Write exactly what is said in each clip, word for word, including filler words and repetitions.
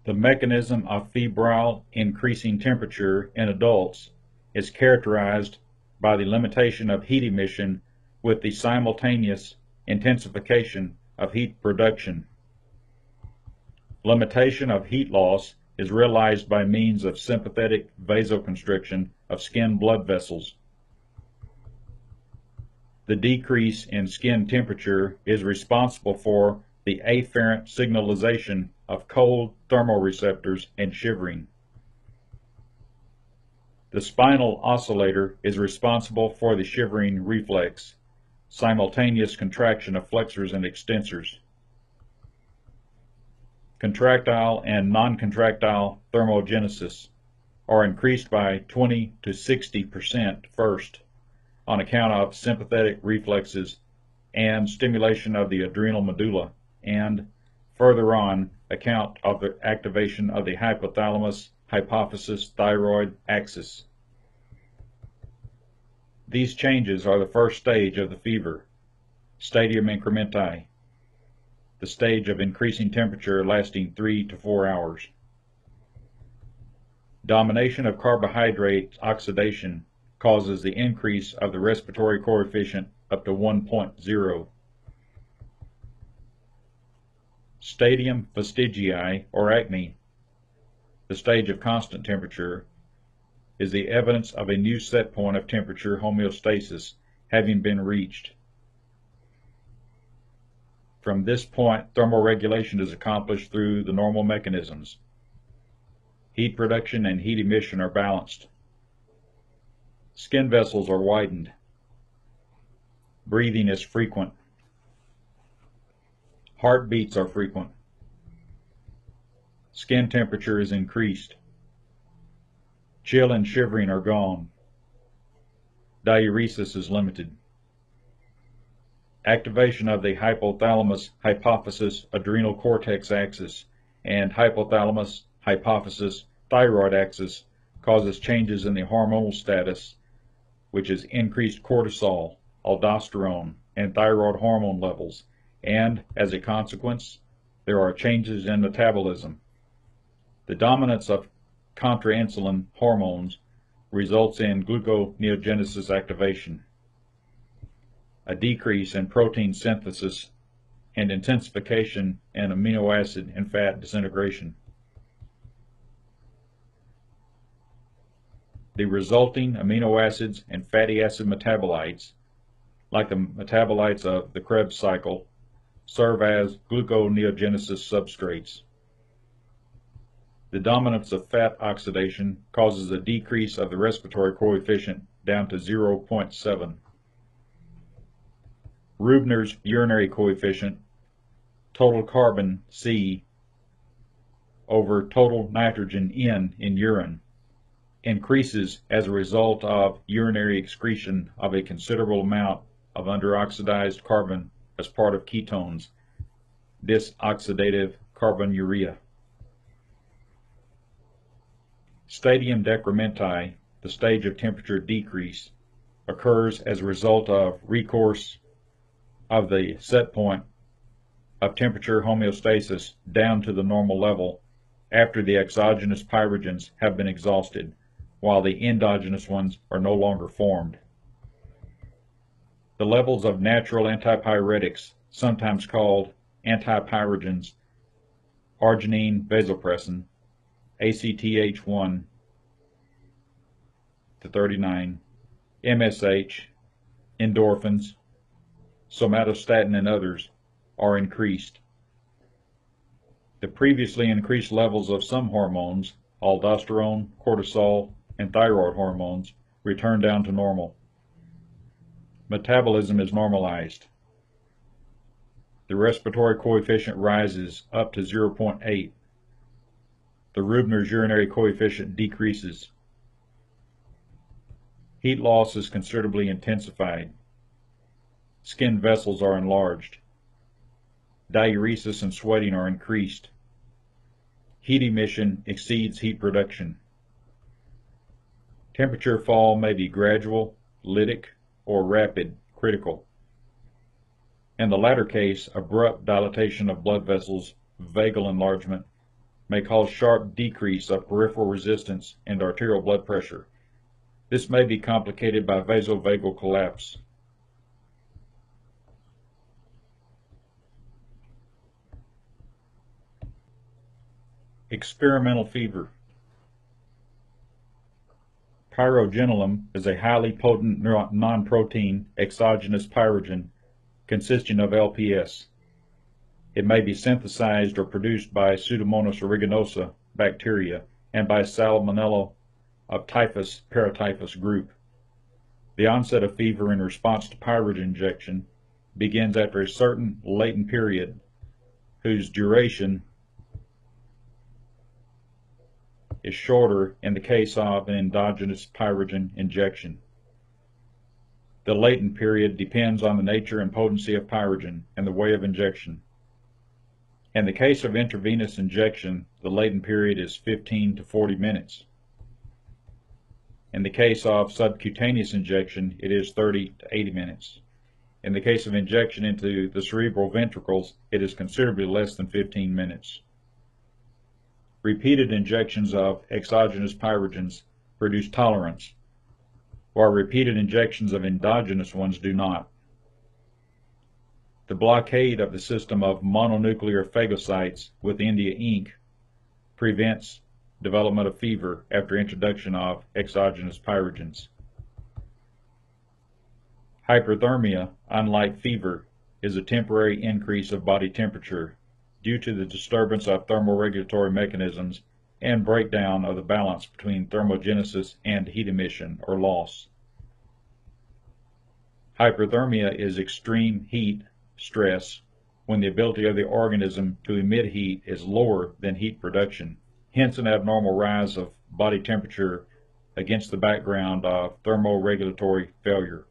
The mechanism of febrile increasing temperature in adults is characterized by the limitation of heat emission with the simultaneous intensification of heat production. Limitation of heat loss is realized by means of sympathetic vasoconstriction of skin blood vessels. The decrease in skin temperature is responsible for the afferent signalization of cold thermoreceptors and shivering. The spinal oscillator is responsible for the shivering reflex, simultaneous contraction of flexors and extensors. Contractile and non-contractile thermogenesis are increased by twenty to sixty percent first on account of sympathetic reflexes and stimulation of the adrenal medulla, and further on account of the activation of the hypothalamus hypophysis thyroid axis. These changes are the first stage of the fever, stadium incrementi, the stage of increasing temperature lasting three to four hours. Domination of carbohydrate oxidation causes the increase of the respiratory coefficient up to one point zero. Stadium fastigii, or acne, the stage of constant temperature, is the evidence of a new set point of temperature homeostasis having been reached. From this point, thermoregulation is accomplished through the normal mechanisms. Heat production and heat emission are balanced. Skin vessels are widened. Breathing is frequent. Heartbeats are frequent. Skin temperature is increased. Chill and shivering are gone. Diuresis is limited. Activation of the hypothalamus hypophysis adrenal cortex axis and hypothalamus hypophysis thyroid axis causes changes in the hormonal status, which is increased cortisol, aldosterone, and thyroid hormone levels, and as a consequence, there are changes in metabolism. The dominance of contrainsulin hormones results in gluconeogenesis activation, a decrease in protein synthesis, and intensification in amino acid and fat disintegration. The resulting amino acids and fatty acid metabolites, like the metabolites of the Krebs cycle, serve as gluconeogenesis substrates. The dominance of fat oxidation causes a decrease of the respiratory coefficient down to zero point seven. Rubner's urinary coefficient, total carbon C over total nitrogen N in urine, increases as a result of urinary excretion of a considerable amount of underoxidized carbon as part of ketones, disoxidative carbonuria. Stadium decrementi, the stage of temperature decrease, occurs as a result of recourse of the set point of temperature homeostasis down to the normal level after the exogenous pyrogens have been exhausted, while the endogenous ones are no longer formed. The levels of natural antipyretics, sometimes called antipyrogens, arginine vasopressin, A C T H one to thirty-nine, M S H, endorphins, somatostatin, and others, are increased. The previously increased levels of some hormones, aldosterone, cortisol, and thyroid hormones, return down to normal. Metabolism is normalized. The respiratory coefficient rises up to zero point eight. The Rubner's urinary coefficient decreases. Heat loss is considerably intensified. Skin vessels are enlarged. Diuresis and sweating are increased. Heat emission exceeds heat production. Temperature fall may be gradual, lytic, or rapid, critical. In the latter case, abrupt dilatation of blood vessels, vagal enlargement, may cause sharp decrease of peripheral resistance and arterial blood pressure. This may be complicated by vasovagal collapse. Experimental fever. Pyrogenolum is a highly potent non-protein exogenous pyrogen consisting of L P S. It may be synthesized or produced by Pseudomonas aeruginosa bacteria and by Salmonella of typhus paratyphus group. The onset of fever in response to pyrogen injection begins after a certain latent period whose duration is shorter in the case of an endogenous pyrogen injection. The latent period depends on the nature and potency of pyrogen and the way of injection. In the case of intravenous injection, the latent period is fifteen to forty minutes. In the case of subcutaneous injection, it is thirty to eighty minutes. In the case of injection into the cerebral ventricles, it is considerably less than fifteen minutes. Repeated injections of exogenous pyrogens produce tolerance, while repeated injections of endogenous ones do not. The blockade of the system of mononuclear phagocytes with India ink prevents development of fever after introduction of exogenous pyrogens. Hyperthermia, unlike fever, is a temporary increase of body temperature due to the disturbance of thermoregulatory mechanisms and breakdown of the balance between thermogenesis and heat emission or loss. Hyperthermia is extreme heat stress when the ability of the organism to emit heat is lower than heat production, hence an abnormal rise of body temperature against the background of thermoregulatory failure.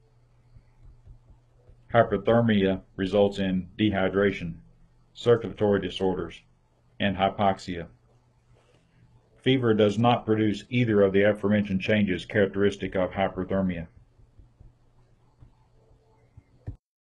Hyperthermia results in dehydration, circulatory disorders, and hypoxia. Fever does not produce either of the aforementioned changes characteristic of hyperthermia.